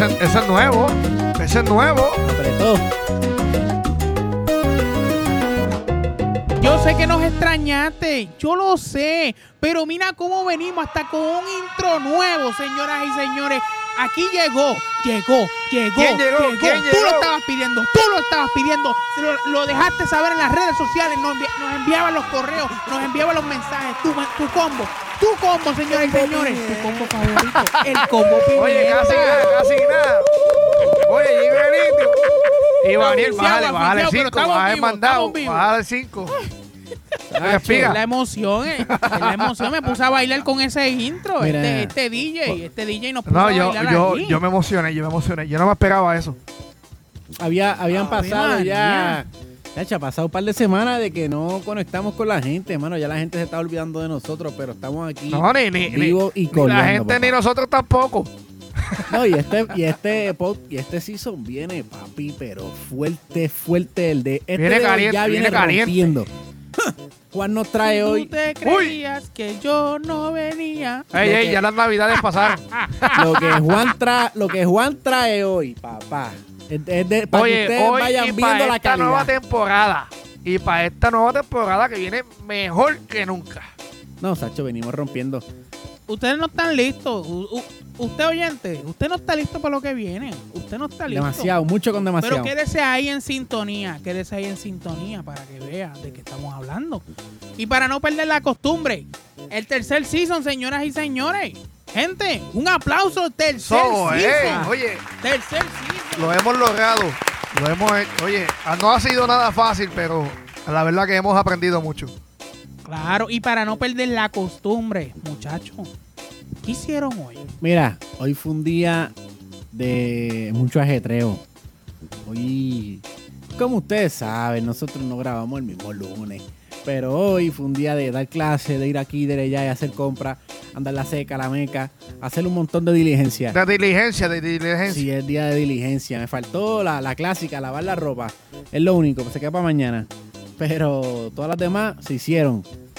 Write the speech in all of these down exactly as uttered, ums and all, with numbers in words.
ese, ese es nuevo. Ese es nuevo. Apretó. Yo sé que nos extrañaste, yo lo sé, pero mira cómo venimos hasta con un intro nuevo, señoras y señores. Aquí llegó, llegó, llegó, ¿Quién llegó? llegó. ¿Quién Tú llegó? lo estabas pidiendo, tú lo estabas pidiendo, lo, lo dejaste saber en las redes sociales, nos, envi nos enviaban los correos, nos enviaban los mensajes, tu, tu combo, tu combo, señoras y señores, tu combo favorito, el combo pimienta. Oye, casi nada, casi nada. Oye, llega el indio. Y Daniel, bájale, bájale el cinco, bájale el mandado, bájale el cinco. Es la emoción, eh. Es la emoción. Me puse a bailar con ese intro. Mira. Este, este D J, este D J nos puso No, a yo, bailar yo, aquí. yo me emocioné, yo me emocioné. Yo no me esperaba eso. Había, habían Ave pasado María. ya. Ya ha pasado un par de semanas de que no conectamos con la gente, hermano. Ya la gente se está olvidando de nosotros, pero estamos aquí No, ni, ni, ni, vivos y ni coleando. la gente papá. ni nosotros tampoco. No, y este, y este pod- y este season viene, papi, pero fuerte, fuerte. El de este Viene de hoy caliente, ya viene, viene caliente. rompiendo. Juan nos trae ¿Tú hoy te creías que yo no venía? Ey, Lo ey, que- ya las navidades pasaron. lo que Juan trae, lo que Juan trae hoy, papá. Es, es de, para que Oye, ustedes hoy vayan y viendo para la esta nueva calidad. temporada. Y para esta nueva temporada que viene mejor que nunca. No, Sacho, venimos rompiendo. Ustedes no están listos. U- u- usted oyente, usted no está listo para lo que viene. Usted no está listo. Demasiado, mucho con demasiado. Pero quédese ahí en sintonía, quédese ahí en sintonía para que vea de qué estamos hablando. Y para no perder la costumbre, el tercer season, señoras y señores. Gente, un aplauso, tercer So, eh, season. oye, Tercer season. lo hemos logrado. Lo hemos hecho. Oye, no ha sido nada fácil, pero la verdad que hemos aprendido mucho. Claro, y para no perder la costumbre, muchachos, ¿qué hicieron hoy? Mira, hoy fue un día de mucho ajetreo. Hoy, como ustedes saben, nosotros no grabamos el mismo lunes. Pero hoy fue un día de dar clase, de ir aquí, de allá y hacer compras, andar la seca, la meca, hacer un montón de diligencia. De diligencia, de diligencia. Sí, es día de diligencia. Me faltó la, la clásica, lavar la ropa. Es lo único, se queda para mañana. Pero todas las demás se hicieron.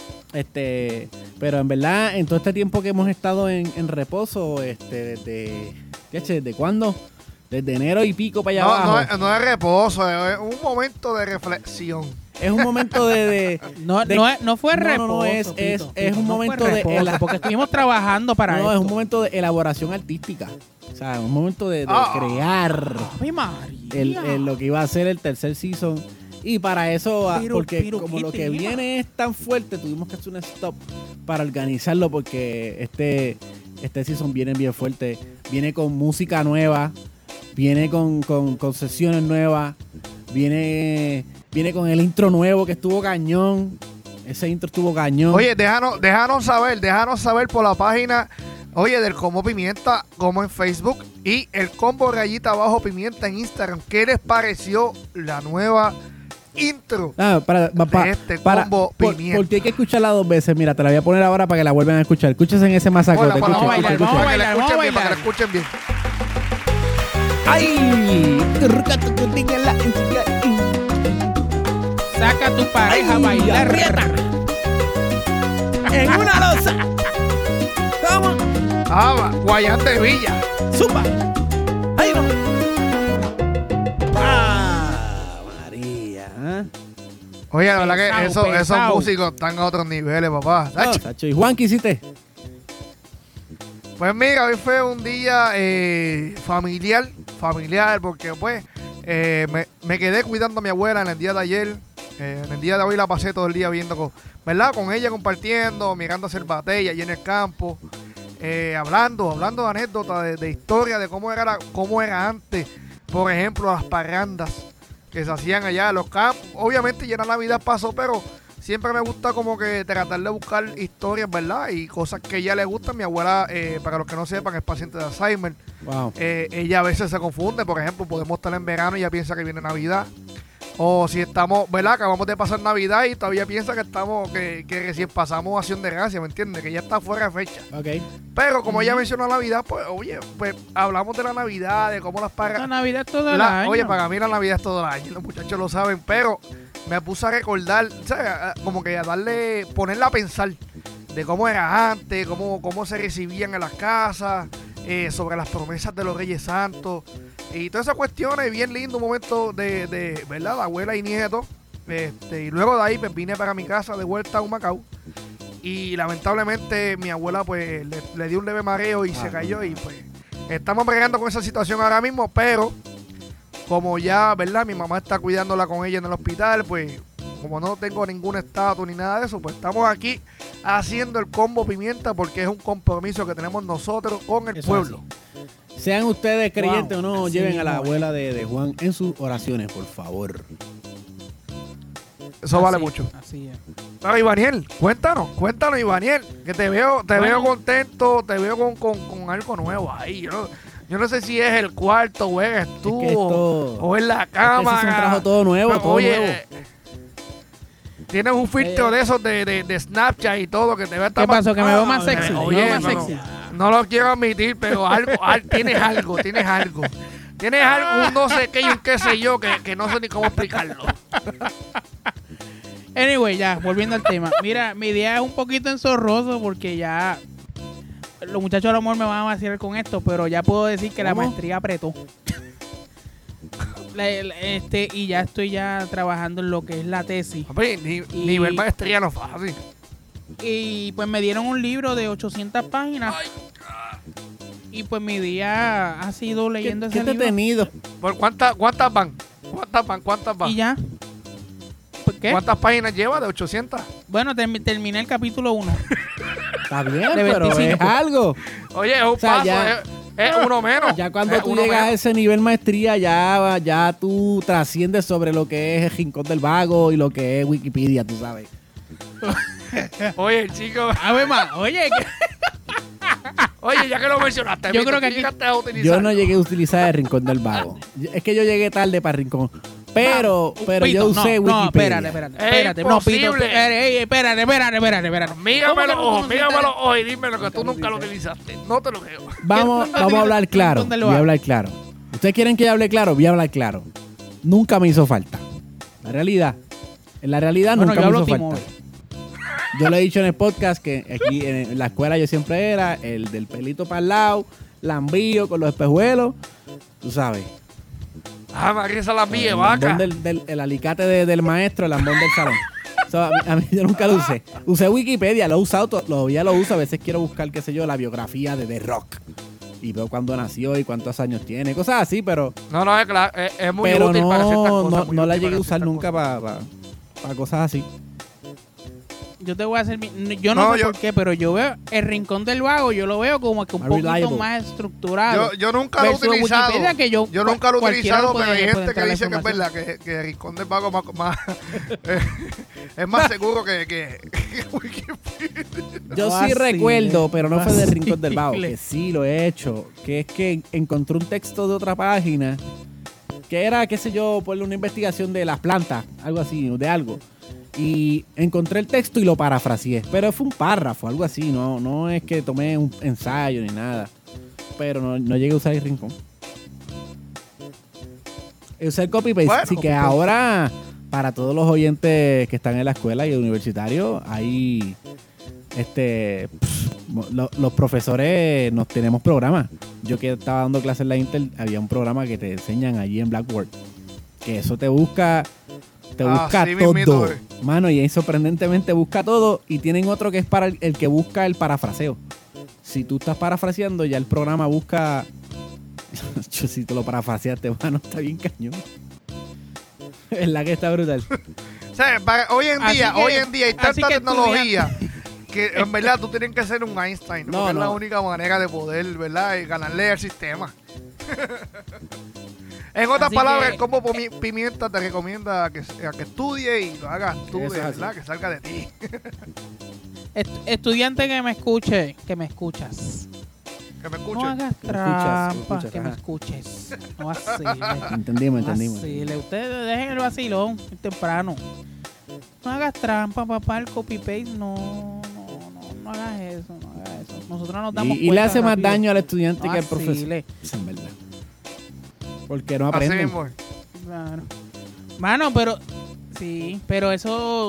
Este, pero en verdad, en todo este tiempo que hemos estado en, en reposo, este, desde, ¿qué es? ¿Desde cuándo? Desde enero y pico para allá No, abajo. no, es, no es reposo, es un momento de reflexión. Es un momento de... de No, de- no, es- no fue no, no, reposo. no, es- Pito, es- Pito, es un no fue momento de- reposo, el- porque estuvimos trabajando para no, esto. es un momento de elaboración artística. O sea, un momento de, de Ah. crear Ave María. el, el- lo que iba a ser el tercer season. Y para eso, ah, Pero- porque pero como ¿qué lo que tema? viene es tan fuerte, tuvimos que hacer un stop para organizarlo porque este, este season viene bien fuerte. Viene con música nueva, viene con, con, con sesiones nuevas, viene, viene con el intro nuevo que estuvo cañón. Ese intro estuvo cañón. Oye, déjanos, déjanos saber, déjanos saber por la página, oye, del Combo Pimienta, como en Facebook, y el Combo Rayita Abajo Pimienta en Instagram. ¿Qué les pareció la nueva intro Ah, para, pa- pa- de este para- Combo por- Pimienta? porque hay que escucharla dos veces. Mira, te la voy a poner ahora para que la vuelvan a escuchar. Escúchense en ese masacote. Ponla, ponla, vamos a ponla, bailar, ponla, vamos a para que la bailar, escuchen vamos a bien, para que la bailar. escuchen bien. ¡Ay! Saca a tu pareja a Ay, bailar. aprieta. En una losa. ¿Cómo? Ah, va, Guayán de Villa. ¡Zumba! ¡Ahí no! ¡Ah, María! ¿eh? Oye, la verdad que Pesado, eso, esos pesado. músicos están a otros niveles, papá. No, Sacho. ¿Y Juan qué hiciste? Pues mira, hoy fue un día eh, familiar, familiar, porque pues eh, me, me quedé cuidando a mi abuela en el día de ayer. Eh, en el día de hoy la pasé todo el día viendo, con, ¿verdad? Con ella compartiendo, mirando hacer batalla allí en el campo, eh, hablando, hablando de anécdotas, de, de historia, de cómo era, la- cómo era antes. Por ejemplo, las parrandas que se hacían allá en los campos. Obviamente ya la Navidad pasó, pero siempre me gusta como que tratar de buscar historias, ¿verdad? Y cosas que a ella le gustan. Mi abuela, eh, para los que no sepan, es paciente de Alzheimer. Wow. Eh, ella a veces se confunde. Por ejemplo, podemos estar en verano y ella piensa que viene Navidad. O si estamos, ¿verdad? Acabamos de pasar Navidad y todavía piensa que estamos, que, que recién pasamos Acción de Gracia, ¿me entiendes? Que ya está fuera de fecha. Ok. Pero como ella mencionó Navidad, pues, oye, pues hablamos de la Navidad, de cómo las La pagas. Navidad es todo el La- año. oye, para mí la Navidad es todo el año, los muchachos lo saben, pero me puse a recordar, ¿sabes? A- como que a darle, ponerla a pensar de cómo era antes, cómo, cómo se recibían en las casas, eh, sobre las promesas de los Reyes Santos y todas esas cuestiones. Bien lindo, un momento de, de ¿verdad? De abuela y nieto. Este, y luego de ahí pues vine para mi casa de vuelta a Humacao. Y lamentablemente mi abuela pues le, le dio un leve mareo y ah, se cayó. Y pues estamos bregando con esa situación ahora mismo, pero como ya, ¿verdad? Mi mamá está cuidándola con ella en el hospital, pues como no tengo ningún estatus ni nada de eso, pues estamos aquí haciendo el combo pimienta porque es un compromiso que tenemos nosotros con el eso pueblo. Así. Sean ustedes creyentes wow, o no, lleven a la bueno. abuela de, de Juan en sus oraciones, por favor. Eso así, vale mucho. Así es. Pero Ivaniel, cuéntanos, cuéntanos Ivaniel, que te veo, te bueno. veo contento, te veo con, con, con algo nuevo ahí. Yo, yo no sé si es el cuarto o eres tú es esto, o es la cámara. Es que se trajo todo nuevo, pero, todo oye, nuevo. Tienes un filtro eh, de esos de, de, de Snapchat y todo que te ve ¿Qué pasó? Que me veo más sexy. Oye, me veo más no, sexy. No, no lo quiero admitir, pero algo, al, tienes algo, tienes algo. Tienes algo, un no sé qué y un qué sé yo que, que no sé ni cómo explicarlo. Anyway, ya, volviendo al tema. Mira, mi día es un poquito enzorroso porque ya los muchachos a lo mejor me van a vacilar con esto, pero ya puedo decir que ¿Cómo? la maestría apretó. la, la, este Y ya estoy ya trabajando en lo que es la tesis. Hombre, ni, y, nivel maestría no es fácil. Y pues me dieron un libro de ochocientas páginas. Ay. Y pues mi día ha sido leyendo ¿Qué, ese ¿qué libro. detenido? ¿Por cuántas, cuántas van? ¿Cuántas van? ¿Cuántas van? Y ya. ¿Qué? ¿Cuántas páginas lleva de ochocientas? Bueno, term- terminé el capítulo uno. Está bien, pero es algo. Oye, es un o sea, paso, ya, es, es uno menos. Ya cuando tú llegas menos. a ese nivel maestría, ya, ya tú trasciendes sobre lo que es el Rincón del Vago y lo que es Wikipedia, tú sabes. Oye, chico. A ver, más, oye. Oye, ya que lo mencionaste, yo creo que aquí, a utilizar. Yo no llegué a utilizar el Rincón del Vago. Es que yo llegué tarde para el Rincón. Pero, no, pero Pito, yo usé no, Wikipedia. No, espérate, espérate. Espérate, no, Pito. Espérate, espérate, espérate, espérate. espérate. Mírame los ojos, mírame los ojos y dime lo que tú nunca lo utilizaste. No te lo creo. Vamos, vamos a hablar claro. Voy a hablar claro. ¿Ustedes quieren que yo hable claro? Voy a hablar claro. Nunca me hizo falta. La realidad. En la realidad bueno, nunca me hizo falta. Yo lo he dicho en el podcast que aquí en la escuela yo siempre era el del pelito para el lado, lambío con los espejuelos, tú sabes. Ah, María, esa la mía, vaca. Del, del, el alicate de, del maestro, el lambón del salón. So, a, mí, a mí yo nunca lo usé. Usé Wikipedia, lo he usado, lo, ya lo uso. A veces quiero buscar, qué sé yo, la biografía de The Rock. Y veo cuándo nació y cuántos años tiene, cosas así, pero... No, no, es claro, es, es muy pero útil no, para ciertas cosas. No, no la llegué a usar nunca para pa, pa cosas así. Yo te voy a hacer mi, yo no, no sé yo, por qué, pero yo veo el Rincón del Vago, yo lo veo como que un poquito reliable. más estructurado. Yo, yo nunca lo he utilizado. Que yo, yo nunca lo he utilizado, puede, pero hay gente que dice que es verdad, que, que el Rincón del Vago más, más es más seguro que, que, que Wikipedia. Yo sí recuerdo, pero no fue del Rincón del Vago, que sí lo he hecho, que es que encontré un texto de otra página que era, qué sé yo, por una investigación de las plantas, algo así, de algo. Y encontré el texto y lo parafraseé. Pero fue un párrafo, algo así. No, no es que tomé un ensayo ni nada. Pero no, no llegué a usar el Rincón. Usé el copy-paste. Bueno, así que ahora, para todos los oyentes que están en la escuela y el universitario, hay... Este, pff, lo, los profesores nos tenemos programas. Yo que estaba dando clases en la Intel, había un programa que te enseñan allí en Blackboard. Que eso te busca... Te busca ah, sí, todo, mismito, mano, y ahí sorprendentemente busca todo. Y tienen otro que es para el, el que busca el parafraseo. Si tú estás parafraseando, ya el programa busca. Si te lo parafraseaste, mano, está bien cañón. Es la que está brutal. O sea, para, hoy en día, que, hoy en día hay tanta tecnología que en verdad tú tienes que ser un Einstein, no, porque no. es la única manera de poder, ¿verdad? Y ganarle al sistema. En otras Así palabras, que, el combo pimienta te recomienda a que, a que estudie y lo hagas tú, de verdad, que salga de ti. Est- estudiante que me escuche, que me escuchas. Que me escuche. No hagas trampa, que me escuches. No vacile. Entendimos, entendimos. Vacile. Ustedes dejen el vacilón temprano. No hagas trampa, papá, el copy-paste, no, no, no, no hagas eso, no hagas eso. Nosotros nos damos y, y le hace rápido. Más daño al estudiante no que al profesor. Eso es verdad. Porque no aprenden. Claro. Mano, pero sí, pero eso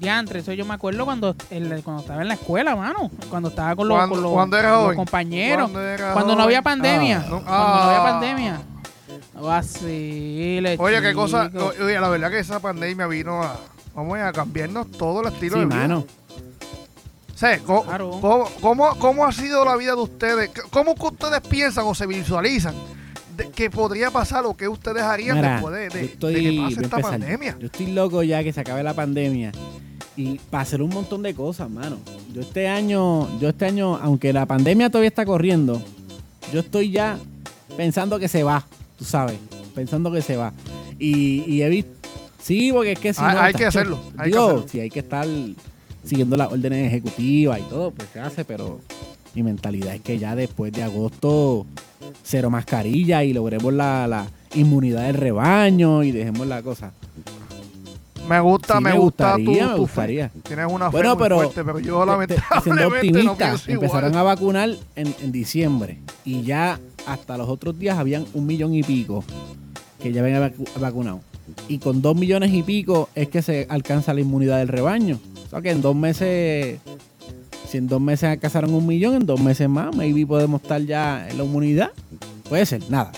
Diantre, eso yo me acuerdo cuando, el, cuando estaba en la escuela, mano. Cuando estaba con los, ¿Cuándo- con los, cuándo era con los joven? compañeros. Cuando era Cuando no joven. había pandemia. Ah. No, Cuando no había ah. pandemia. Vacile, Oye, qué cosa. chico. Oye, la verdad que esa pandemia vino a, vamos a cambiarnos todo el estilo Sí, de vida. mano. O sea, ¿cómo, Claro. cómo, cómo- cómo ha sido la vida de ustedes? ¿Cómo que ustedes piensan o se visualizan de que podría pasar o qué ustedes harían Mira, después de, de- yo de estoy, que voy a pase esta empezar. pandemia? Yo estoy loco ya que se acabe la pandemia y para hacer un montón de cosas, mano. Yo este año, yo este año, aunque la pandemia todavía está corriendo, yo estoy ya pensando que se va, tú sabes, pensando que se va. Y, y he visto, sí, porque es que si Hay- no, hay que tacho, hacerlo, hay que digo, hacerlo. si hay que estar siguiendo las órdenes ejecutivas y todo, pues se hace, pero mi mentalidad es que ya después de agosto cero mascarilla y logremos la, la inmunidad del rebaño y dejemos la cosa. Me gusta, Sí, me, me gusta gustaría, tu, me tu fe. gustaría. Tienes una fe Bueno, muy pero fuerte, pero yo Te- te- lamentablemente siendo no optimista, pienso empezaron igual. a vacunar en, en diciembre y ya hasta los otros días habían un millón y pico que ya habían vacu- vacunado. Y con dos millones y pico es que se alcanza la inmunidad del rebaño. O sea que en dos meses, si en dos meses alcanzaron un millón, en dos meses más, maybe podemos estar ya en la inmunidad. Puede ser, nada.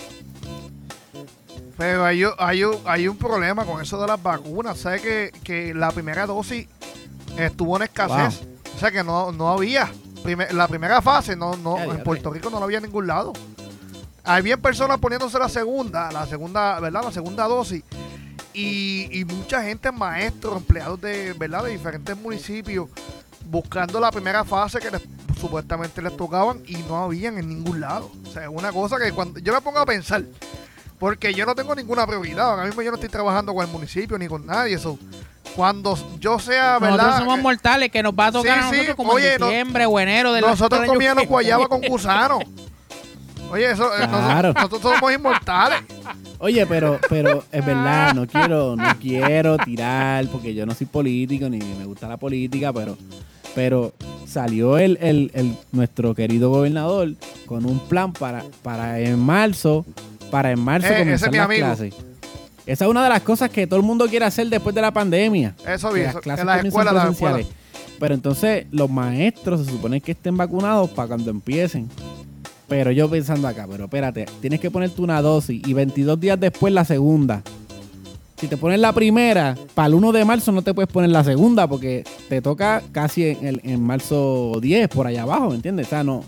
Pero hay, hay, un- hay un problema con eso de las vacunas. ¿Sabes que, que la primera dosis estuvo en escasez? O sea que no, no había. Primer- la primera fase no, no, Ya, en diablo. Puerto Rico no la había en ningún lado. Había personas poniéndose la segunda, la segunda, ¿verdad? La segunda dosis. Y, y mucha gente, maestros, empleados de, ¿verdad? De diferentes municipios, buscando la primera fase que les- supuestamente les tocaban y no habían en ningún lado. O sea, es una cosa que cuando yo me pongo a pensar, porque yo no tengo ninguna prioridad, ahora mismo yo no estoy trabajando con el municipio ni con nadie, eso. Cuando yo sea, ¿verdad? Nosotros somos Eh, mortales, que nos va a tocar Sí, a sí, nosotros como oye, en no- diciembre o enero del nosotros otro año comíamos que- guayaba con gusano. Oye, eso, eh, Claro. nosotros, nosotros somos inmortales. Oye, pero, pero es verdad, no quiero, no quiero tirar, porque yo no soy político, ni me gusta la política, pero, pero salió el, el, el- nuestro querido gobernador con un plan para, para en marzo, para en marzo Eh, ese comenzar es mi las amigo. clases. Esa es una de las cosas que todo el mundo quiere hacer después de la pandemia. Eso que bien, las eso, clases en las comiencen escuelas, las presenciales. escuelas. Pero entonces los maestros se supone que estén vacunados para cuando empiecen. Pero yo pensando acá, pero espérate, tienes que ponerte una dosis y veintidós días después la segunda. Si te pones la primera, para el uno de marzo no te puedes poner la segunda porque te toca casi en, el- en marzo diez, por allá abajo, ¿me entiendes? O sea, no.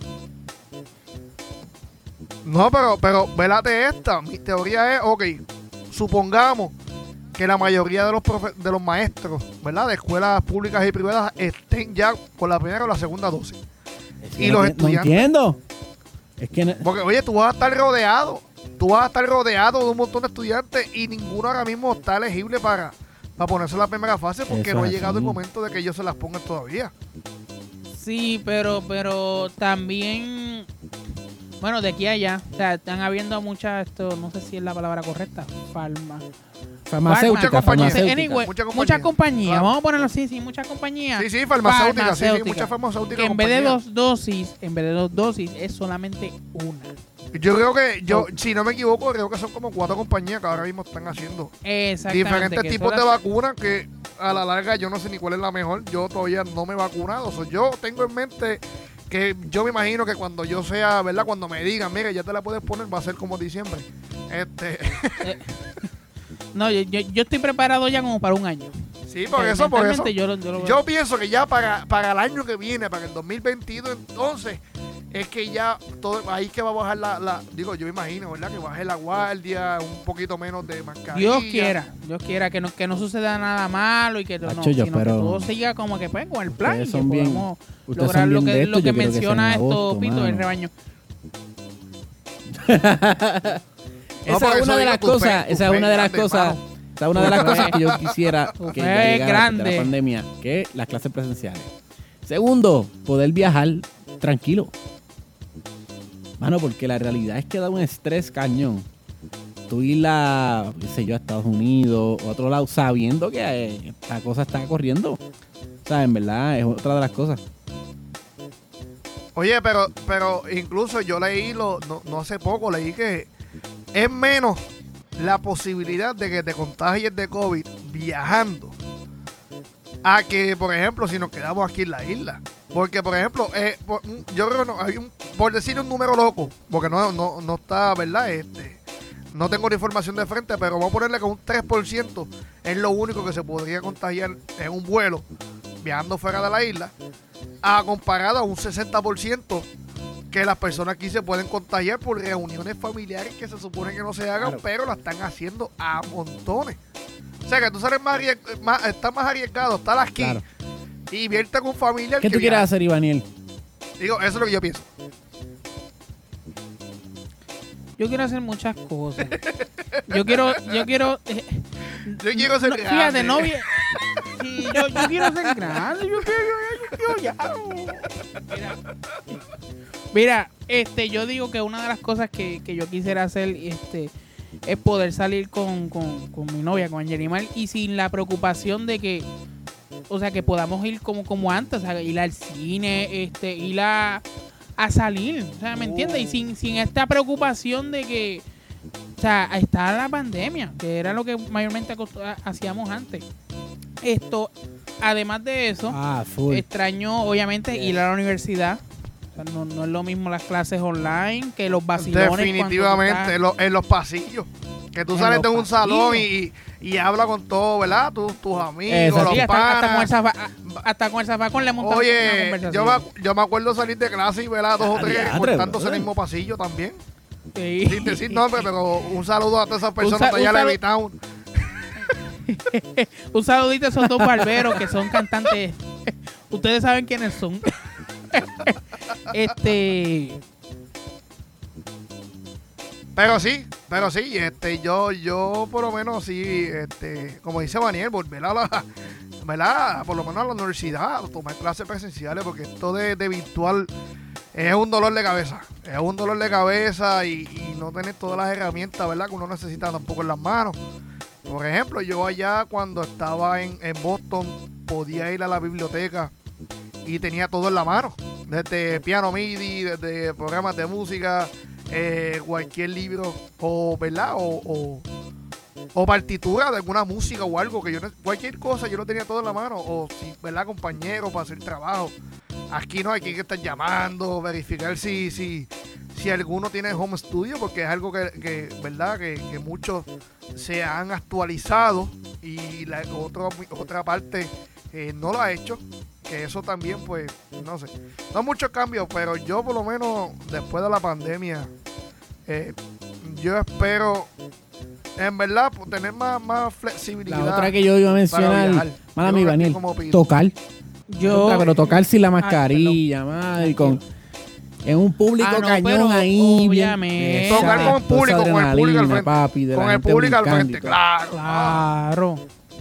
No, pero, pero, velate esta. Mi teoría es, ok, supongamos que la mayoría de los profe- de los maestros, ¿verdad? De escuelas públicas y privadas estén ya con la primera o la segunda dosis. Y no, los enti- no estudiantes. entiendo. Es que no- Porque, oye, tú vas a estar rodeado. Tú vas a estar rodeado de un montón de estudiantes y ninguno ahora mismo está elegible para, para ponerse en la primera fase porque Eso no ha es llegado así. el momento de que ellos se las pongan todavía. Sí, pero, pero también, bueno, de aquí a allá, o sea, están habiendo muchas, esto, no sé si es la palabra correcta, farma. farmacéutica, Mucha compañía. farmacéutica. Anyway, Mucha compañía. muchas compañías, Claro. vamos a ponerlo así, sí, muchas compañías. Sí, sí, farmacéuticas, sí, sí, Farmacéutica. muchas farmacéuticas. Que en vez de compañías. dos dosis, en vez de dos dosis, es solamente una. Yo creo que, yo, si no me equivoco, creo que son como cuatro compañías que ahora mismo están haciendo Exactamente. diferentes que tipos son de las- vacunas que a la larga yo no sé ni cuál es la mejor. Yo todavía no me he vacunado. So, yo tengo en mente que yo me imagino que cuando yo sea, ¿verdad? Cuando me digan, mira, ya te la puedes poner, va a ser como diciembre. Este, No, yo, yo, yo estoy preparado ya como para un año. sí, por Eh, eso, por eso. mentalmente Yo, lo- yo, lo- Yo pienso que ya para, para el año que viene, para el dos mil veintidós, entonces, es que ya todo, ahí que va a bajar la, la, digo, yo imagino, ¿verdad? Que baje la guardia, un poquito menos de mascarilla. Dios quiera, Dios quiera que no, que no suceda nada malo y que, no, Hacho, yo sino que espero- todo siga como que pues con el plan y Ustedes que son bien- podamos ustedes lograr son lo bien que, de lo esto, que yo quiero que sea en menciona agosto, esto Pito mano. el rebaño. No, Esa porque es eso una de digo, las tu fe- cosas, tu esa es fe una de las grande, cosas, mano. esa es una de las Tu fe- cosas que yo quisiera tu que fe llegara después de grande. la pandemia, que es las clases presenciales. Segundo, poder viajar tranquilo. Mano, porque la realidad es que da un estrés cañón. Tú ir a, qué sé yo, a Estados Unidos o a otro lado sabiendo que eh, la cosa está corriendo. O sea, en verdad es otra de las cosas. Oye, pero, pero incluso yo leí, lo, no, no hace poco, leí que es menos la posibilidad de que te contagies de COVID viajando a que, por ejemplo, si nos quedamos aquí en la isla. Porque, por ejemplo, eh, por- yo creo que no, hay un, por decir un número loco, porque no, no, no está, ¿verdad? Este, no tengo la información de frente, pero vamos a ponerle que un tres por ciento es lo único que se podría contagiar en un vuelo viajando fuera de la isla, a comparado a un sesenta por ciento que las personas aquí se pueden contagiar por reuniones familiares que se supone que no se hagan, Claro. pero la están haciendo a montones. O sea que tú sales más, arriesg- más estás más arriesgado estar aquí Claro. y vierte con familia. ¿Qué tú quieres hacer, Ivaniel? Digo, eso es lo que yo pienso. Yo quiero hacer muchas cosas. Yo quiero, yo quiero. eh, Yo quiero ser no, grande. Fíjate, no. vi- Sí, yo, yo quiero ser grande. Yo quiero, yo, yo quiero ya. Mira, mira, este, yo digo que una de las cosas que, que yo quisiera hacer, este, es poder salir con, con, con mi novia, con Angelimar, y sin la preocupación de que, o sea, que podamos ir como, como antes, o sea, ir al cine, este, ir a, a salir, o sea, ¿me entiendes? Y sin, sin esta preocupación de que, o sea, está la pandemia, que era lo que mayormente acost- ha- hacíamos antes. Esto, además de eso, Ah, full. extraño, obviamente, ir a la universidad. O sea, no, no es lo mismo las clases online que los vacilones. cuando tú Definitivamente, estás- en, los- en los pasillos. Que tú En sales de los un salón pasillos. y, y hablas con todo, ¿verdad? Tus, tus amigos, Exacto. los Sí, hasta, hasta con el panas. zafa- hasta con el zafacón le montan una Oye, conversación. yo me, acu- yo me acuerdo salir de clase y ver a dos o Ah, tres diatre, cortándose en brother. el mismo pasillo también. Sí. Sin decir nombre, pero un saludo a todas esas personas sa- de allá un de salu- Levitown. Un saludito a esos dos barberos que son cantantes. Ustedes saben quiénes son. este. Pero sí, pero sí, este, yo, yo por lo menos sí, este, como dice Daniel, volver a la, ¿verdad? Por lo menos a la universidad, tomar clases presenciales, porque esto de, de virtual es un dolor de cabeza, es un dolor de cabeza y, y no tener todas las herramientas, ¿verdad? Que uno necesita tampoco en las manos. Por ejemplo, yo allá cuando estaba en, en Boston podía ir a la biblioteca y tenía todo en la mano, desde piano MIDI, desde programas de música, eh, cualquier libro o, ¿verdad? O, o, o partitura de alguna música o algo que yo no, cualquier cosa yo lo tenía todo en la mano, o si, ¿verdad? Compañeros para hacer trabajo. Aquí no hay que estar llamando, verificar si, si, si alguno tiene home studio, porque es algo que, que ¿verdad? Que, que muchos se han actualizado y la otro, otra parte eh, no lo ha hecho, que eso también, pues, no sé, no muchos cambios, pero yo por lo menos después de la pandemia, eh, yo espero, en verdad, pues, tener más, más flexibilidad. La otra que yo iba a para mencionar, viajar. mala Yo mi creo que Daniel, como opino. tocar. Yo. Otra, pero tocar sin la mascarilla, madre, y con en un público Ah, no, cañón pero ahí. bien- obviamente. Tocar con el Exacto, público, esa con el público al adrenalina, frente. papi, de la Con el gente público al brincando frente, y todo. claro. Claro.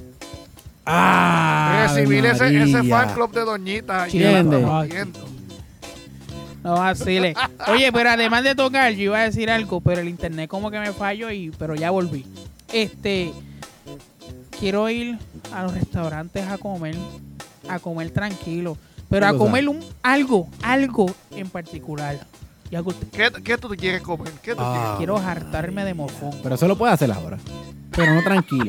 Ah, Recibir ese, ese María. fan club de doñitas. Sí, allá, ¿entiendes? aplaudiendo. No vacile. Oye, pero además de tocar, yo iba a decir algo, pero el internet como que me falló y pero ya volví. Este, quiero ir a los restaurantes a comer, a comer tranquilo, pero ¿Qué a cosa? comer un algo, algo en particular. Ya que usted- ¿Qué, ¿Qué tú quieres comer? ¿Qué tú Ah. quiero hartarme de mofón. Pero eso lo puede hacer ahora. Pero no tranquilo.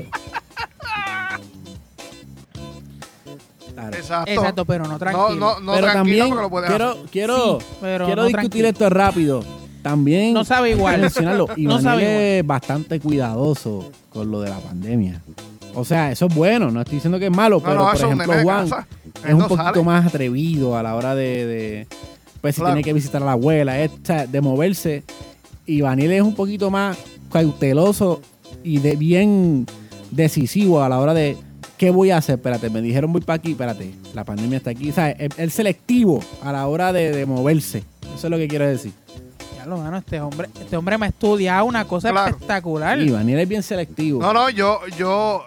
Claro. quieres? Exacto. Exacto, pero no No, tranquilo. no, no pero tranquilo también porque lo puedes quiero, hacer. quiero, Sí, pero quiero no discutir tranquilo. esto rápido. También No sabe quiero igual. mencionarlo. Y No sabe igual. es bastante cuidadoso con lo de la pandemia. O sea, eso es bueno. No estoy diciendo que es malo, No, pero no, por eso es un ejemplo, nene de Juan casa. es Él un no poquito sale. más atrevido a la hora de, de pues si Claro. tiene que visitar a la abuela, es, o sea, de moverse. Y Vanil es un poquito más cauteloso y de bien decisivo a la hora de ¿qué voy a hacer? Espérate, me dijeron voy para aquí, espérate, la pandemia está aquí. O sea, es, es selectivo a la hora de, de moverse. Eso es lo que quiero decir. Ya lo gano, este hombre, este hombre me ha estudiado una cosa Claro. espectacular. Y Vanil es bien selectivo. No, no, yo, yo.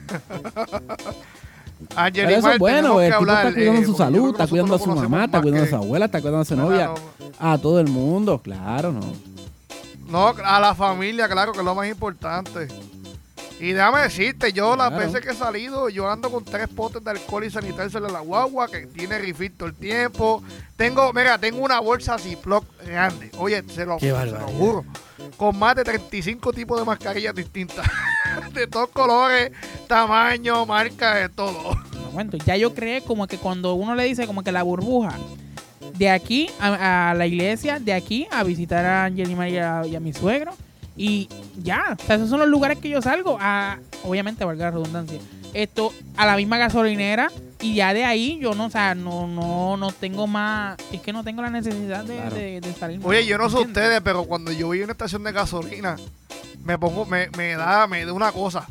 A Pero Jenny eso es bueno, el tipo está cuidando su salud, está cuidando a su mamá, está cuidando a su abuela, está cuidando a su novia, a todo el mundo, claro, ¿no? No, a la familia, claro, que es lo más importante. Y déjame decirte, yo las Claro. veces que he salido, yo ando con tres potes de alcohol y sanitárselo a la guagua, que tiene refill todo el tiempo. Tengo, mira, tengo una bolsa Ziploc grande. Oye, se lo, Qué se lo barbaridad. juro. Con más de treinta y cinco tipos de mascarillas distintas. De todos colores, tamaño, marca, de todo. cuento. Ya yo creé como que cuando uno le dice como que la burbuja, de aquí a, a la iglesia, de aquí a visitar a Angelina y a, y a mi suegro, y ya, o sea, esos son los lugares que yo salgo, a, obviamente, valga la redundancia, esto, a la misma gasolinera, y ya de ahí yo no, o sea, no, no, no tengo más, es que no tengo la necesidad de, Claro. de, de salir. Oye, yo no sé ¿Entiendes? ustedes, pero cuando yo voy a una estación de gasolina, me pongo, me, me da, me da una cosa.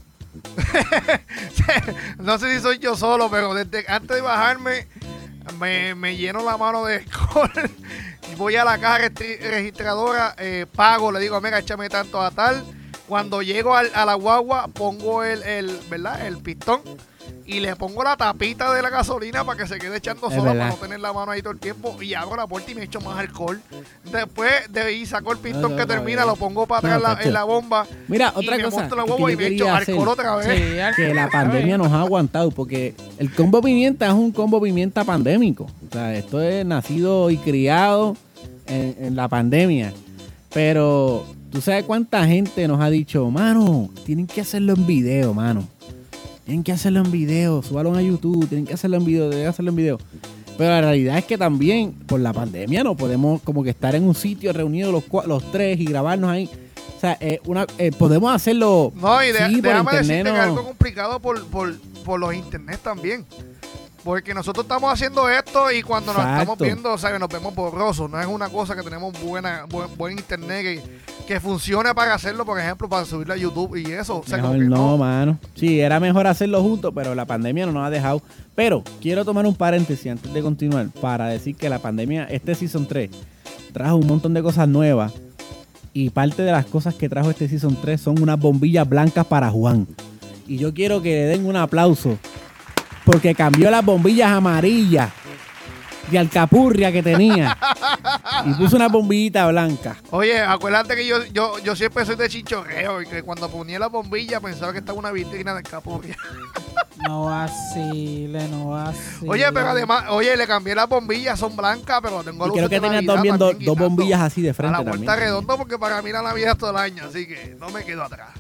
No sé si soy yo solo, pero desde antes de bajarme, me, me lleno la mano de alcohol. Y voy a la caja restri- registradora, eh, pago, le digo, mira, échame tanto a tal. Cuando llego al, a la guagua, pongo el, el, ¿verdad? El pistón y le pongo la tapita de la gasolina para que se quede echando Es solo, verdad. para no tener la mano ahí todo el tiempo. Y abro la puerta y me echo más alcohol. Después de ahí saco el pistón No, no, que no, termina, no. lo pongo para No, atrás la- tacho. en la bomba. Mira, Y otra me cosa monto en la que guagua yo y me quería echo hacer, alcohol otra vez. Sí, al- que la pandemia nos ha aguantado, porque el combo pimienta es un combo pimienta pandémico. O sea, esto es nacido y criado en, en la pandemia. Pero, ¿tú sabes cuánta gente nos ha dicho, mano, tienen que hacerlo en video, mano? Tienen que hacerlo en video, súbalo a YouTube, tienen que hacerlo en video, tienen que hacerlo en video. Pero la realidad es que también, por la pandemia, no podemos como que estar en un sitio reunidos los, cua- los tres y grabarnos ahí. O sea, eh, una, eh, podemos hacerlo No, y de- sí, por déjame internet, decirte que es no. algo complicado por, por, por los internet también. Porque nosotros estamos haciendo esto y cuando nos Exacto. estamos viendo, o sea, nos vemos borrosos. No es una cosa que tenemos buena, buen, buen internet que, que funcione para hacerlo, por ejemplo, para subirlo a YouTube y eso. O sea, Mejor como que no, no. mano. Sí, era mejor hacerlo juntos, pero la pandemia no nos ha dejado. Pero quiero tomar un paréntesis antes de continuar para decir que la pandemia, este Season tres, trajo un montón de cosas nuevas. Y parte de las cosas que trajo este Season tres son unas bombillas blancas para Juan. Y yo quiero que le den un aplauso porque cambió las bombillas amarillas de alcapurria que tenía y puso una bombillita blanca. Oye, acuérdate que yo, yo, yo siempre soy de chinchorreo y que cuando ponía la bombilla pensaba que estaba una vitrina del Capurria. No vacile, no vacile. Oye, pero además, oye, le cambié las bombillas, son blancas, pero tengo Y luces creo que de tenía Navidad también dos, también dos guindando bombillas así de a frente la vuelta también. redonda porque para mí la Navidad es todo el año, así que no me quedo atrás.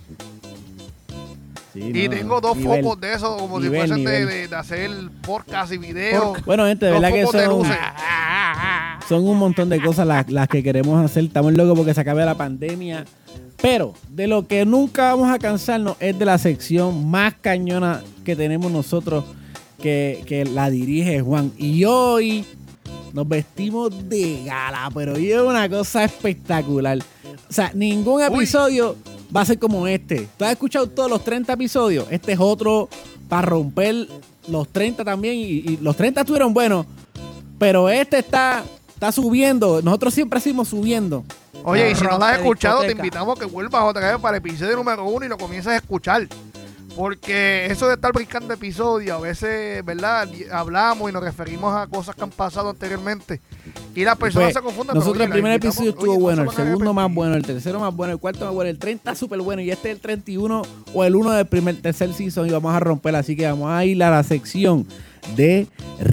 Sí, Y no, tengo dos nivel. focos de esos como Nivel, si fuesen de, nivel. de- de hacer podcast y videos. Bueno, gente, de Dos verdad que focos de son, luces. son un montón de cosas las, las que queremos hacer. Estamos locos porque se acabe la pandemia. Pero de lo que nunca vamos a cansarnos es de la sección más cañona que tenemos nosotros, que, que la dirige Juan. Y hoy nos vestimos de gala, pero hoy es una cosa espectacular. O sea, ningún episodio va a ser como este. ¿Tú has escuchado todos los treinta episodios? Este es otro para romper los treinta también. Y, y los treinta estuvieron buenos, pero este está, está subiendo. Nosotros siempre seguimos subiendo. Oye, y si no lo has Rompe escuchado, te discoteca. invitamos a que vuelvas otra vez para el episodio número uno y lo comiences a escuchar. Porque eso de estar brincando episodios, a veces, ¿verdad? Hablamos y nos referimos a cosas que han pasado anteriormente. Y las personas Pues, se confunden. nosotros pero, el oye, primer la invitamos- episodio estuvo oye, no bueno, se el van a segundo más arrepentir. bueno, el tercero más bueno, el cuarto más bueno, el treinta súper bueno y este es el treinta y uno o el uno del primer tercer season y vamos a romper, así que vamos a ir a la sección de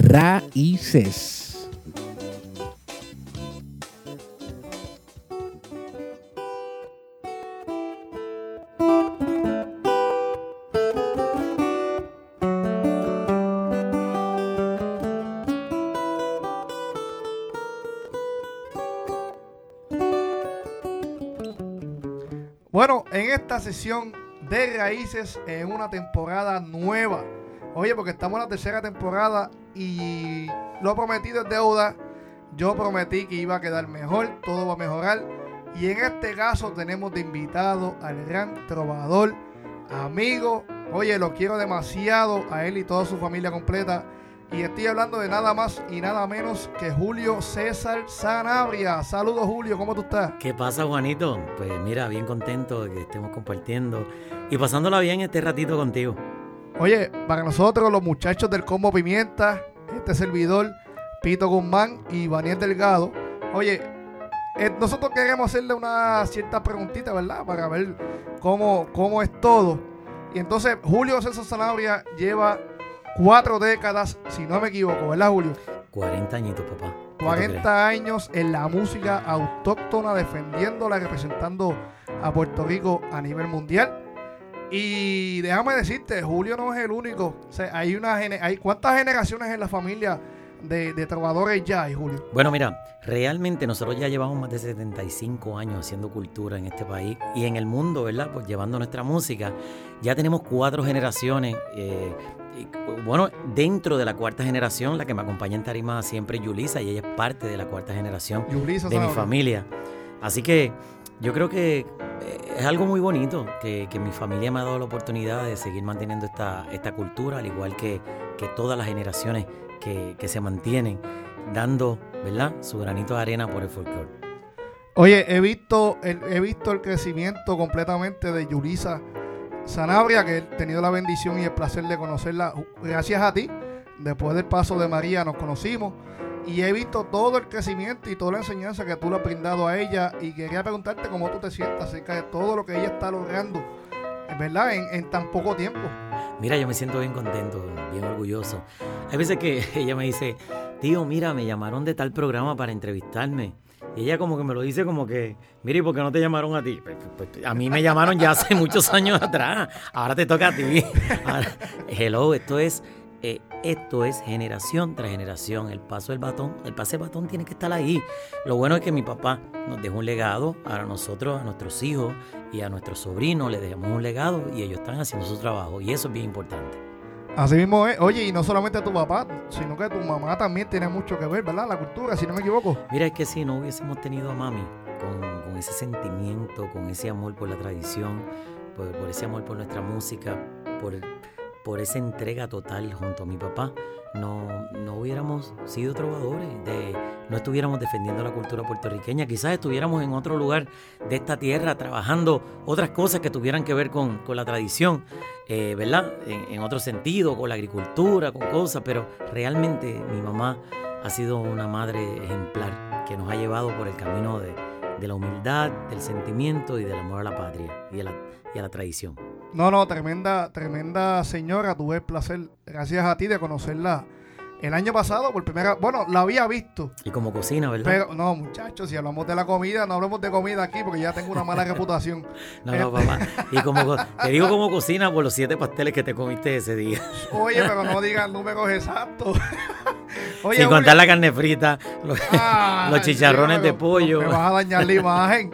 raíces. Bueno, en esta sesión de Raíces en una temporada nueva. Oye, porque estamos en la tercera temporada y lo prometido es deuda. Yo prometí que iba a quedar mejor, todo va a mejorar. Y en este caso tenemos de invitado al gran trovador, amigo. Oye, lo quiero demasiado a él y toda su familia completa. Y estoy hablando de nada más y nada menos que Julio César Sanabria. Saludos, Julio, ¿cómo tú estás? ¿Qué pasa, Juanito? Pues mira, bien contento de que estemos compartiendo y pasándola bien este ratito contigo. Oye, para nosotros los muchachos del Combo Pimienta, este servidor, Pito Guzmán y Vaniel Delgado, oye, eh, nosotros queremos hacerle una cierta preguntita, ¿verdad? Para ver cómo, cómo es todo. Y entonces Julio César Sanabria lleva cuatro décadas, si no me equivoco, ¿verdad, Julio? cuarenta añitos, papá. ¿Qué tú crees? cuarenta años en la música autóctona, defendiéndola, representando a Puerto Rico a nivel mundial. Y déjame decirte, Julio no es el único. O sea, hay una gene- hay ¿cuántas generaciones en la familia de, de trovadores ya hay, Julio? Bueno, mira, realmente nosotros ya llevamos más de setenta y cinco años haciendo cultura en este país y en el mundo, ¿verdad? Pues llevando nuestra música. Ya tenemos cuatro generaciones. Eh, y, bueno, dentro de la cuarta generación, la que me acompaña en tarima siempre es Yulisa, y ella es parte de la cuarta generación Yulisa de mi Zanabria. familia. Así que yo creo que eh, es algo muy bonito que, que mi familia me ha dado la oportunidad de seguir manteniendo esta, esta cultura, al igual que, que todas las generaciones que, que se mantienen dando, ¿verdad?, su granito de arena por el folclore. Oye, he visto el, he visto el crecimiento completamente de Yulisa Zanabria, que he tenido la bendición y el placer de conocerla gracias a ti. Después del paso de María nos conocimos y he visto todo el crecimiento y toda la enseñanza que tú le has brindado a ella, y quería preguntarte cómo tú te sientes acerca de todo lo que ella está logrando, ¿verdad?, en, en tan poco tiempo. Mira, yo me siento bien contento, bien orgulloso. Hay veces que ella me dice, tío, mira, me llamaron de tal programa para entrevistarme. Y ella como que me lo dice como que, mira, ¿y por qué no te llamaron a ti? Pues, pues, pues, a mí me llamaron ya hace muchos años atrás. Ahora te toca a ti. Ahora, hello, esto es, eh, esto es generación tras generación. El paso del batón, el pase del batón tiene que estar ahí. Lo bueno es que mi papá nos dejó un legado. Ahora nosotros, a nuestros hijos y a nuestros sobrinos, les dejamos un legado y ellos están haciendo su trabajo. Y eso es bien importante. Así mismo es. Oye, y no solamente tu papá, sino que tu mamá también tiene mucho que ver, ¿verdad? La cultura, si no me equivoco. Mira, es que si no hubiésemos tenido a mami con, con ese sentimiento, con ese amor por la tradición, por, por ese amor por nuestra música, por, por esa entrega total junto a mi papá, no, no hubiéramos sido trovadores, de, no estuviéramos defendiendo la cultura puertorriqueña. Quizás estuviéramos en otro lugar de esta tierra trabajando otras cosas que tuvieran que ver con, con la tradición, eh, ¿verdad? En, en otro sentido, con la agricultura, con cosas, pero realmente mi mamá ha sido una madre ejemplar que nos ha llevado por el camino de, de la humildad, del sentimiento y del amor a la patria y a la, y a la tradición. No, no, tremenda, tremenda señora. Tuve el placer, gracias a ti, de conocerla el año pasado por primera vez. Bueno, la había visto. Y como cocina, ¿verdad? Pero, no, muchachos, si hablamos de la comida, no hablemos de comida aquí porque ya tengo una mala reputación. No, no, papá. Y como co- te digo como cocina por los siete pasteles que te comiste ese día. Oye, pero no digan números exactos. Oye, Sin Julio, contar la carne frita, los, ay, los chicharrones sí, de me- pollo Me vas a dañar la imagen.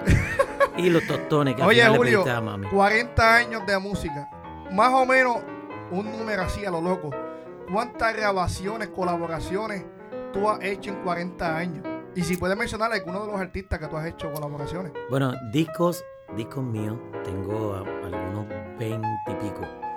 y los tostones que al Oye, final le Julio, pediste a mami. cuarenta años de música. Más o menos un número así a lo loco. ¿Cuántas grabaciones, colaboraciones tú has hecho en cuarenta años? Y si puedes mencionar algunos de los artistas que tú has hecho colaboraciones. Bueno, discos, discos míos, tengo a- algunos veinte y pico.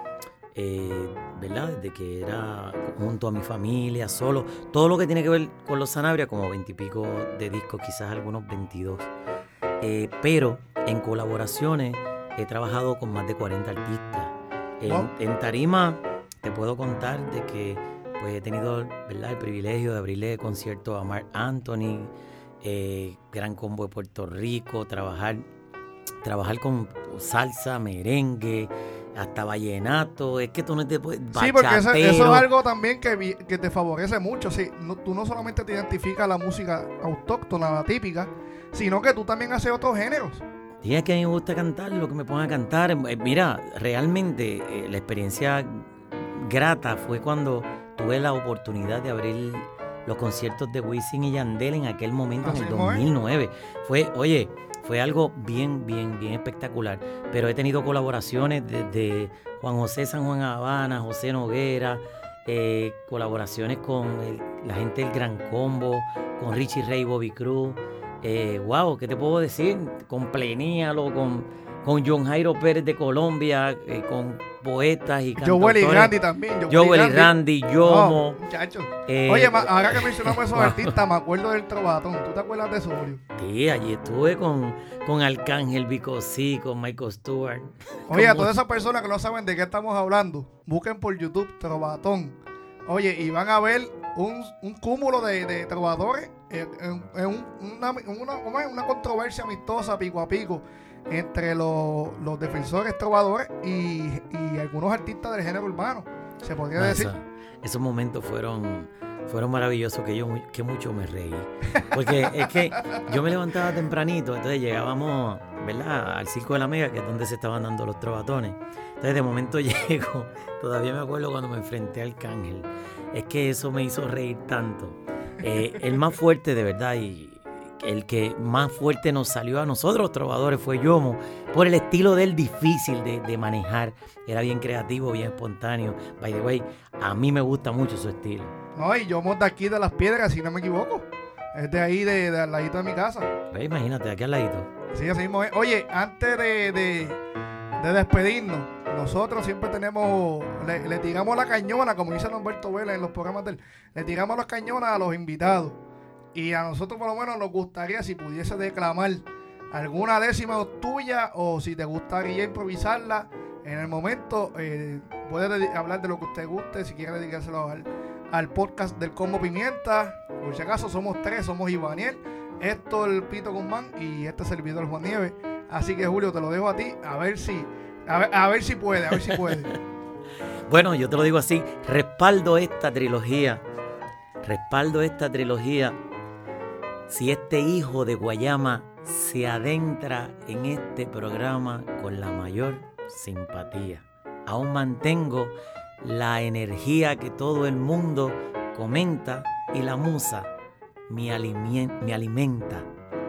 Eh, ¿Verdad? Desde que era junto a mi familia, solo. Todo lo que tiene que ver con los Zanabria, como veinte y pico de discos, quizás algunos veintidós. Eh, pero en colaboraciones he trabajado con más de cuarenta artistas. En, Wow. en tarima te puedo contar de que pues, he tenido, ¿verdad?, el privilegio de abrirle conciertos a Marc Anthony, eh, Gran Combo de Puerto Rico, trabajar, trabajar con salsa, merengue, hasta vallenato. Es que tú no te puedes... Sí, porque eso, eso bachatero. es algo también que, vi- que te favorece mucho. Sí, no- tú no solamente te identificas la música autóctona, la típica, sino que tú también haces otros géneros. Y es que a mí me gusta cantar, lo que me pongan a cantar. Eh, Mira, realmente eh, la experiencia grata fue cuando tuve la oportunidad de abrir los conciertos de Wisin y Yandel en aquel momento, Así en el mismo es. dos mil nueve. Fue, oye, fue algo bien, bien, bien espectacular. Pero he tenido colaboraciones desde Juan José San Juan Habana, José Noguera, eh, colaboraciones con el- la gente del Gran Combo, con Richie Ray, Bobby Cruz. Eh, wow, ¿qué te puedo decir? Con Pleníalo, con, con John Jairo Pérez de Colombia, eh, con poetas y Joel y cantautores. Randy también. Joel y Randy, Yomo. No, muchachos. eh, Oye, ma- ahora que mencionamos esos artistas, me acuerdo del Trovatón. ¿Tú te acuerdas de eso, Julio? Sí, allí estuve con, con Arcángel, Vico C, con Michael Stewart. Oye, a Con todas esas personas que no saben de qué estamos hablando, busquen por YouTube Trovatón. Oye, y van a ver un, un cúmulo de, de trovadores en, en- en un- una, una, ¿cómo es? Una controversia amistosa pico a pico entre los, los defensores trovadores y, y algunos artistas del género urbano. se podría No, decir. esa- esos momentos fueron, fueron maravillosos, que yo mu- que mucho me reí. Porque es que yo me levantaba tempranito, entonces llegábamos, ¿verdad?, al Circo de la Mega, que es donde se estaban dando los trovatones. Entonces de momento llego, todavía me acuerdo cuando me enfrenté al Arcángel. Es que eso me hizo reír tanto. Eh, el más fuerte de verdad y el que más fuerte nos salió a nosotros los trovadores fue Yomo, por el estilo de él difícil de, de manejar. Era bien creativo, bien espontáneo. By the way, a mí me gusta mucho su estilo. No, y yo monto aquí de Las Piedras, si no me equivoco. Es de ahí, de, de al ladito de mi casa. Ve, imagínate, aquí al ladito. Sí, así mismo es. Oye, antes de, de, de despedirnos, nosotros siempre tenemos, le, le tiramos la cañona, como dice Humberto Vélez en los programas de él, le tiramos las cañonas a los invitados. Y a nosotros por lo menos nos gustaría si pudiese declamar alguna décima tuya, o si te gustaría improvisarla en el momento, eh, puede dedi- hablar de lo que usted guste, si quiere dedicárselo al, al podcast del Combo Pimienta. Por si acaso somos tres, somos Ivaniel, Héctor Pito Guzmán y este servidor Juan Nieves. Así que Julio, te lo dejo a ti, a ver si, a ver, a ver si puede, a ver si puede. Bueno, yo te lo digo así, respaldo esta trilogía, respaldo esta trilogía. Si este hijo de Guayama se adentra en este programa con la mayor simpatía. Aún mantengo la energía que todo el mundo comenta y la musa me, alimien- me alimenta.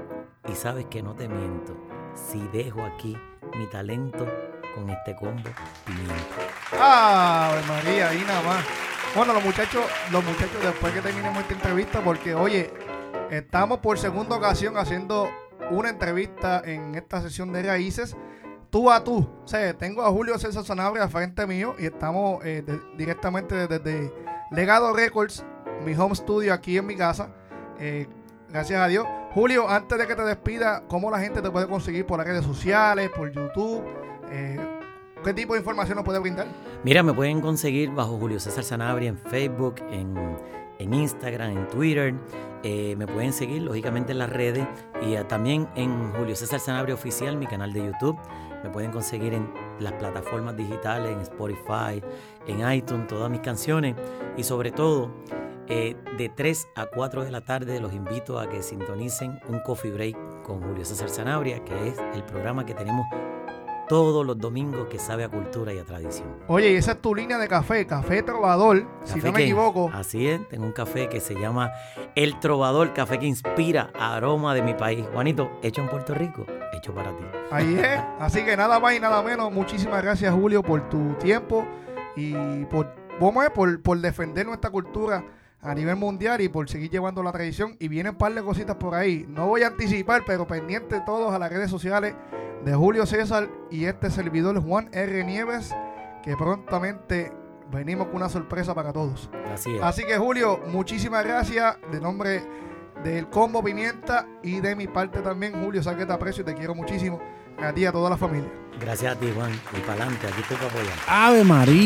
Y sabes que no te miento, si dejo aquí mi talento con este combo pimienta. ¡Ave María! Ahí nada más. Bueno, los muchachos, los muchachos, después que terminemos esta entrevista, porque oye, estamos por segunda ocasión haciendo una entrevista en esta sesión de Raíces, tú a tú. O sea, tengo a Julio César Sanabria al frente mío y estamos eh, de- directamente desde, desde Legado Records, mi home studio aquí en mi casa. Eh, gracias a Dios. Julio, antes de que te despida, ¿cómo la gente te puede conseguir por las redes sociales, por YouTube? Eh, ¿Qué tipo de información nos puede brindar? Mira, me pueden conseguir bajo Julio César Sanabria en Facebook, en, en Instagram, en Twitter. Eh, me pueden seguir, lógicamente, en las redes. Y eh, también en Julio César Sanabria Oficial, mi canal de YouTube. Me pueden conseguir en las plataformas digitales, en Spotify, en iTunes, todas mis canciones. Y sobre todo, eh, de tres a cuatro de la tarde los invito a que sintonicen un Coffee Break con Julio César Sanabria, que es el programa que tenemos todos los domingos que sabe a cultura y a tradición. Oye, y esa es tu línea de café, Café Trovador, si Café no me que- equivoco. Así es, tengo un café que se llama El Trovador, café que inspira aroma de mi país. Juanito, hecho en Puerto Rico, hecho para ti. Ahí es. Así que nada más y nada menos. Muchísimas gracias, Julio, por tu tiempo y por, ¿cómo es? por, por defender nuestra cultura a nivel mundial y por seguir llevando la tradición. Y vienen un par de cositas por ahí. No voy a anticipar, pero pendientes todos a las redes sociales de Julio César y este servidor Juan R. Nieves, que prontamente venimos con una sorpresa para todos. Así es. Así que Julio, muchísimas gracias de nombre del Combo Pimienta y de mi parte también, Julio, sabes que te aprecio y te quiero muchísimo, a ti y a toda la familia. Gracias a ti, Juan. Y para adelante, aquí estoy para apoyar. ¡Ave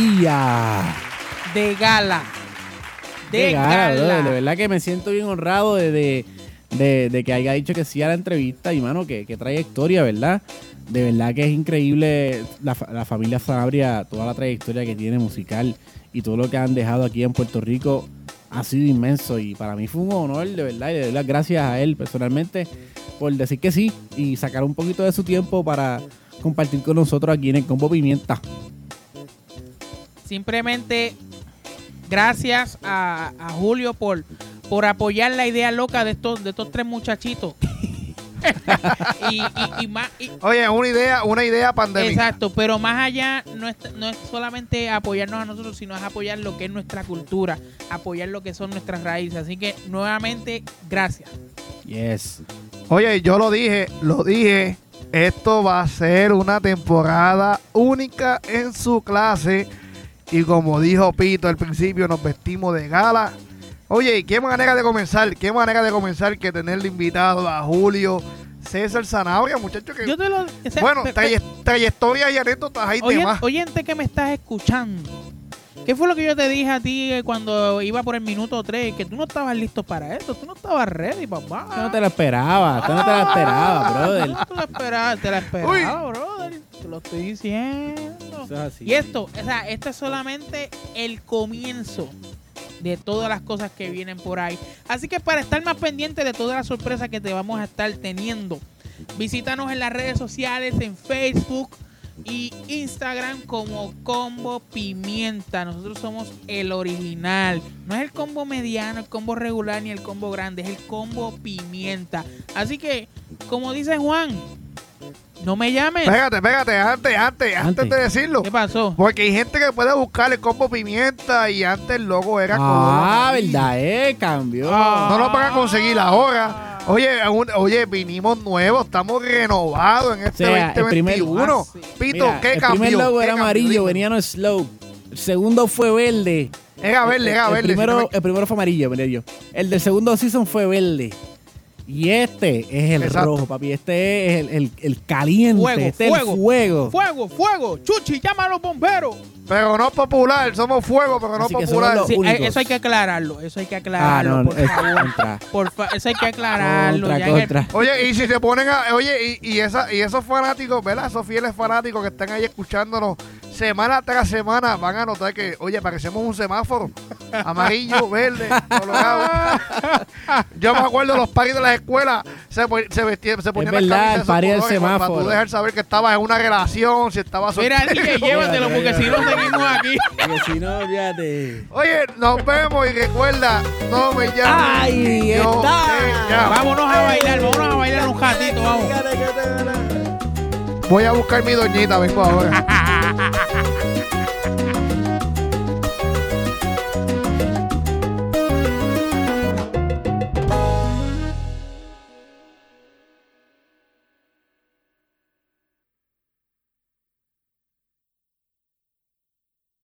María! De gala. De Qué gana, gala. brother. De verdad que me siento bien honrado de, de, de- de que haya dicho que sí a la entrevista y, mano, que, que trayectoria, ¿verdad? De verdad que es increíble la, fa- la familia Sanabria, toda la trayectoria que tiene musical y todo lo que han dejado aquí en Puerto Rico ha sido inmenso y para mí fue un honor, de verdad, y de doy las gracias a él personalmente por decir que sí y sacar un poquito de su tiempo para compartir con nosotros aquí en el Combo Pimienta. Simplemente gracias a, a Julio por, por apoyar la idea loca de estos, de estos tres muchachitos. y, y, y más, y- Oye, una idea, una idea pandémica. exacto, pero más allá no es, no es solamente apoyarnos a nosotros, sino es apoyar lo que es nuestra cultura, apoyar lo que son nuestras raíces. Así que nuevamente, gracias. Yes. Oye, yo lo dije, lo dije, esto va a ser una temporada única en su clase y como dijo Pito al principio, nos vestimos de gala. Oye, qué manera de comenzar, qué manera de comenzar que tenerle invitado a Julio César Sanabria, muchacho que... Yo te lo, o sea, bueno, pe- traye- trayectoria y anécdotas hay Oye, demás. oyente que me estás escuchando, ¿qué fue lo que yo te dije a ti eh, cuando iba por el minuto tres? Que tú no estabas listo para eso, tú no estabas ready, papá. Usted no te la esperaba, usted no te la esperaba, brother. Tú te la esperabas, te la esperaba, brother. Te lo estoy diciendo. eso. Eso es así. Y esto, o sea, esto es solamente el comienzo de todas las cosas que vienen por ahí. Así que para estar más pendiente de todas las sorpresas que te vamos a estar teniendo, visítanos en las redes sociales, en Facebook y Instagram como Combo Pimienta. Nosotros somos el original. No es el combo mediano, el combo regular ni el combo grande, es el Combo Pimienta. Así que, como dice Juan, no me llames. Pégate, pégate, antes, antes, antes, Antes. de decirlo. ¿Qué pasó? Porque hay gente que puede buscar el combo pimienta y antes el logo era Ah, color amarillo. verdad, eh, cambió. Ah. No lo van a conseguir ahora. Oye, un- oye, vinimos nuevos, estamos renovados en este O sea, el primer- veinte veintiuno. ah, sí. Pito, Mira, ¿qué el cambió? primer logo ¿Qué era cambió? amarillo, Dime. venía no slow. El segundo fue verde. Era verde, era el, verde. primero, si no me- el primero fue amarillo, venía yo. El del segundo season fue verde. Y este es el Exacto. rojo, papi. Este es el, el, el caliente. Fuego, este fuego. es el fuego. Fuego, fuego. Chuchi, llama a los bomberos. Pero no popular, somos fuego, pero no Así que popular. somos Sí, únicos. eh, eso hay que aclararlo. Eso hay que Ah, aclararlo. no, por es favor. contra. Por fa- eso hay que aclararlo. Contra, ya en el- contra. Oye, y si se ponen a. Oye, y, y, esa, y esos fanáticos, ¿verdad? Esos fieles fanáticos que están ahí escuchándonos semana tras semana van a notar que, oye, parecemos un semáforo. Amarillo, verde, colorado. Yo me acuerdo los paris de las escuelas, se, pon- se vestían, se ponían verdad, las camisas el de party del esos colores para semáforo. tú dejar saber que estabas en una relación, si estabas Mira, soltero. D J, llévatelo porque si no seguimos aquí. Porque si no, fíjate. Oye, nos vemos y recuerda, no me llames. ¡Ahí yo está! te llamo. Vámonos a bailar, vámonos a bailar un ratito, vamos. Voy a buscar mi doñita, vengo ahora.